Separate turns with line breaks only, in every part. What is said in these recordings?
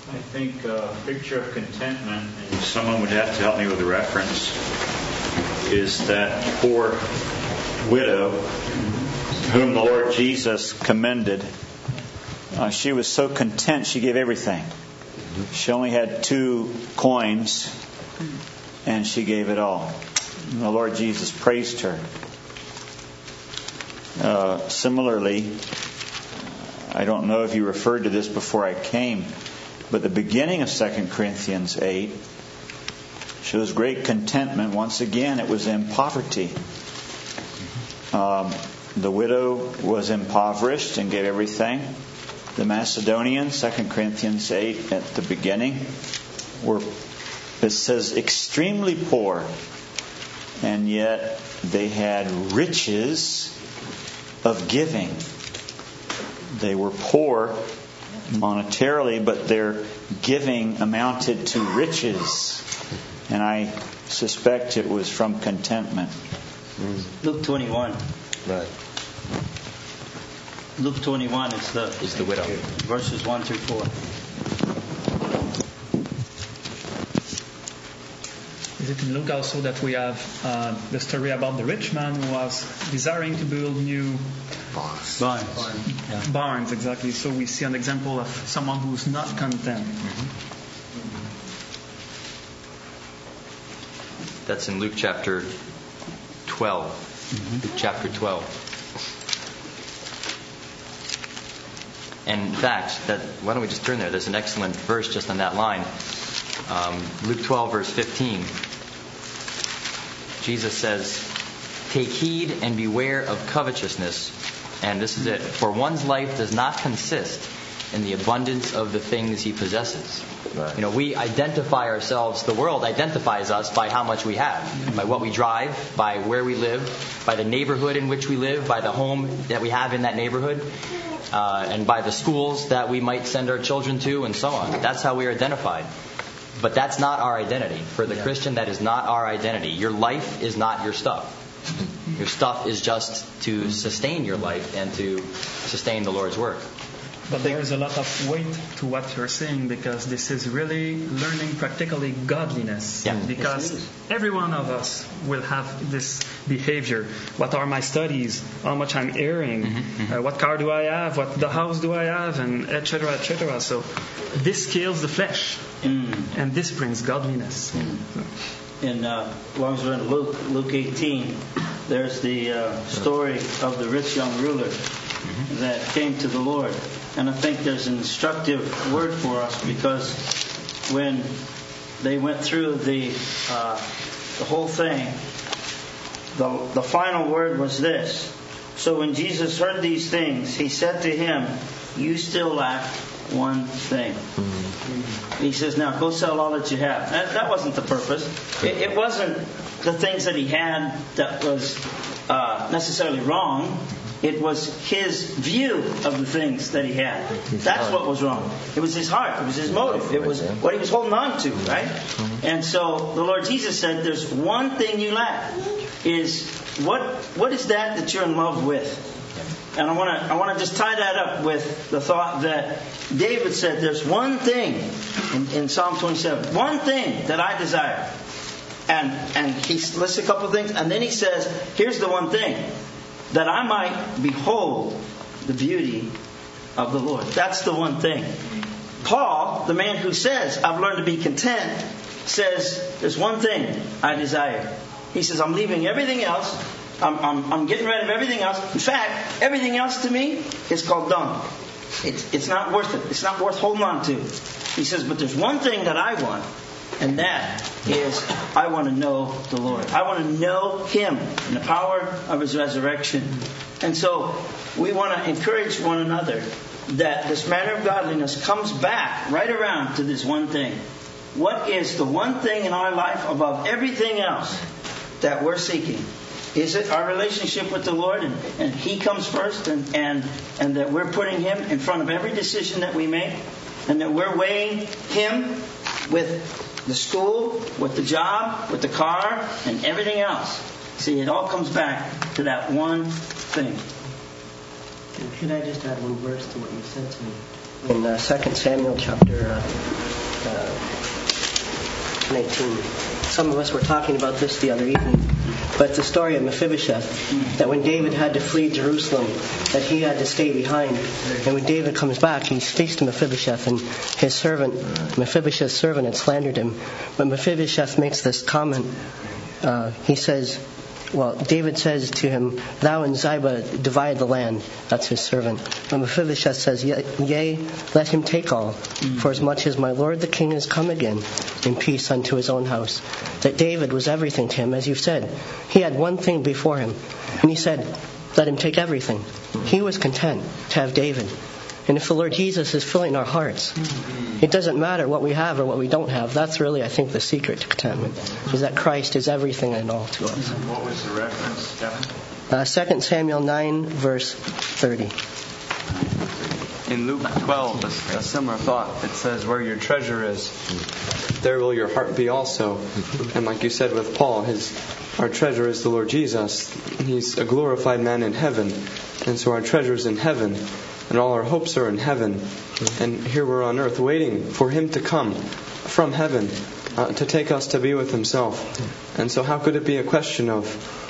I think a picture of contentment, and someone would have to help me with the reference, is that poor widow whom the Lord Jesus commended. She was so content she gave everything. She only had 2 coins and she gave it all. And the Lord Jesus praised her. Similarly, I don't know if you referred to this before I came, but the beginning of 2 Corinthians 8 shows great contentment. Once again, it was in poverty. The widow was impoverished and gave everything. The Macedonians, 2 Corinthians 8 at the beginning, were, it says, extremely poor. And yet they had riches of giving. They were poor monetarily, but their giving amounted to riches. And I suspect it was from contentment.
Luke 21.
Right.
Luke 21 is the
widow.
Verses 1 through 4.
Is it in Luke also that we have the story about the rich man who was desiring to build new barns, exactly. So we see an example of someone who's not content.
That's in Luke chapter 12. Luke chapter 12. And in fact, why don't we just turn there? There's an excellent verse just on that line. Luke 12, verse 15. Jesus says, "Take heed and beware of covetousness." And this is it. "For one's life does not consist in the abundance of the things he possesses." Right. We identify ourselves, the world identifies us by how much we have, by what we drive, by where we live, by the neighborhood in which we live, by the home that we have in that neighborhood, and by the schools that we might send our children to, and so on. That's how we are identified. But that's not our identity. For the Christian, that is not our identity. Your life is not your stuff. Your stuff is just to sustain your life and to sustain the Lord's work.
But there is a lot of weight to what you're saying, because this is really learning practically godliness.
Yeah.
Because every one of us will have this behavior. What are my studies? How much I'm earning? What car do I have? What the house do I have? And etc., etc. So this kills the flesh, and this brings godliness.
In long as we're in Luke 18, there's the story of the rich young ruler that came to the Lord. And I think there's an instructive word for us, because when they went through the whole thing, the final word was this. "So when Jesus heard these things, he said to him, 'You still lack one thing.'" He says, "Now go sell all that you have." That wasn't the purpose. It wasn't the things that he had that was necessarily wrong. It was his view of the things that he had. That's what was wrong. It was his heart. It was his motive. It was what he was holding on to, right? And so the Lord Jesus said, "There's one thing you lack. Is what is that you're in love with?" And I want to just tie that up with the thought that David said, "There's one thing in Psalm 27, one thing that I desire." And he lists a couple of things, and then he says, "Here's the one thing, that I might behold the beauty of the Lord." That's the one thing. Paul, the man who says, "I've learned to be content," says, "There's one thing I desire." He says, "I'm leaving everything else. I'm getting rid of everything else. In fact, everything else to me is called dung. It's not worth it. It's not worth holding on to." He says, "But there's one thing that I want, and that is I want to know the Lord. I want to know Him in the power of His resurrection." And so we want to encourage one another that this manner of godliness comes back right around to this one thing. What is the one thing in our life above everything else that we're seeking? Is it our relationship with the Lord, and He comes first, and that we're putting Him in front of every decision that we make, and that we're weighing Him with the school, with the job, with the car, and everything else? See, it all comes back to that one thing.
Could I just add one verse to what you said to me? in 2 Samuel chapter 19. Some of us were talking about this the other evening, but it's the story of Mephibosheth, that when David had to flee Jerusalem, that he had to stay behind. And when David comes back, he speaks to Mephibosheth, and his servant, Mephibosheth's servant, had slandered him. But Mephibosheth makes this comment. He says, David says to him, "Thou and Ziba divide the land." That's his servant. And Mephibosheth says, "Yea, let him take all, for as much as my lord the king is come again in peace unto his own house." That David was everything to him, as you've said. He had one thing before him, and he said, "Let him take everything." He was content to have David. And if the Lord Jesus is filling our hearts, it doesn't matter what we have or what we don't have. That's really, I think, the secret to contentment, is that Christ is everything and all to us.
What was the reference, Kevin?
2 Samuel 9, verse 30.
In Luke 12, a similar thought. It says, "Where your treasure is, there will your heart be also." And like you said with Paul, our treasure is the Lord Jesus. He's a glorified man in heaven. And so our treasure is in heaven. And all our hopes are in heaven. And here we're on earth waiting for Him to come from heaven to take us to be with Himself. And so how could it be a question of...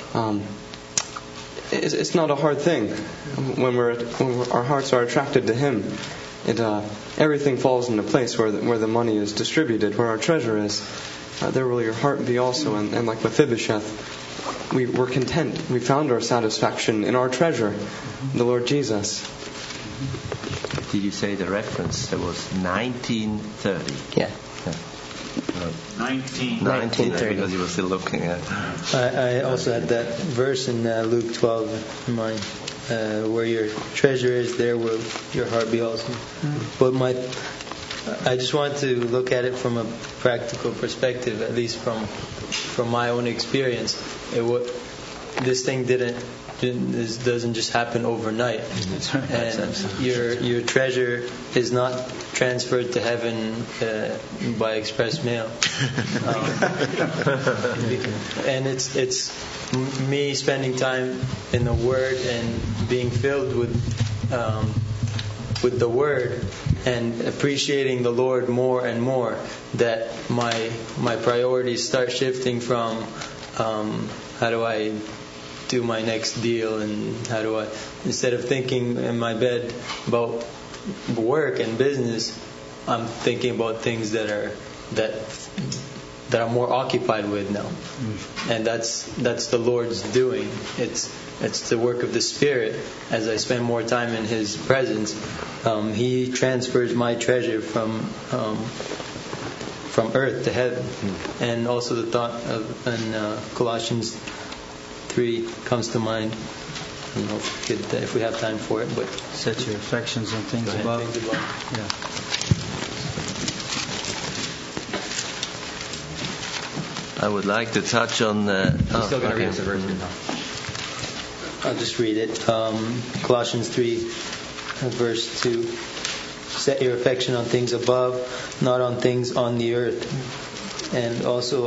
It's not a hard thing when our hearts are attracted to Him. Everything falls into place where the money is distributed, where our treasure is. There will your heart be also. And like Mephibosheth, we're content. We found our satisfaction in our treasure, the Lord Jesus.
Did you say the reference? That was 1930.
Yeah.
1930. Because you were still looking at.
I also had that verse in Luke 12 in mind. Where your treasure is, there will your heart be also. But I just want to look at it from a practical perspective, at least from my own experience. This thing this doesn't just happen overnight. And your treasure is not transferred to heaven by express mail. And it's me spending time in the Word and being filled with the Word and appreciating the Lord more and more, that my priorities start shifting from how do I do my next deal, and how do I, instead of thinking in my bed about work and business, I'm thinking about things that I'm more occupied with now. And that's the Lord's doing. It's the work of the Spirit. As I spend more time in His presence, He transfers my treasure from earth to heaven. And also the thought of in Colossians 3 comes to mind. I don't know if we have time for it, but
set your affections on things above.
Yeah.
I would like to touch on the...
still going to read us a verse.
I'll just read it. Colossians 3, verse 2. Set your affection on things above, not on things on the earth. And also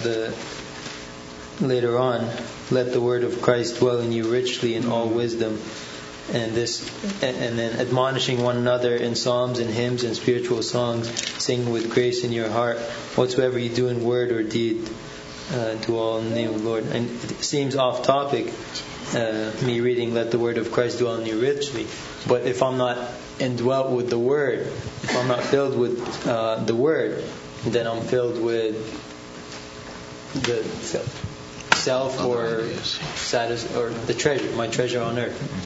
later on, let the word of Christ dwell in you richly in all wisdom. And then admonishing one another in psalms and hymns and spiritual songs, singing with grace in your heart, whatsoever you do in word or deed, to all in the name of the Lord. And it seems off topic, me reading, let the word of Christ dwell in you richly. But if I'm not indwelt with the word, if I'm not filled with the word, then I'm filled with the self or the treasure, my treasure on earth.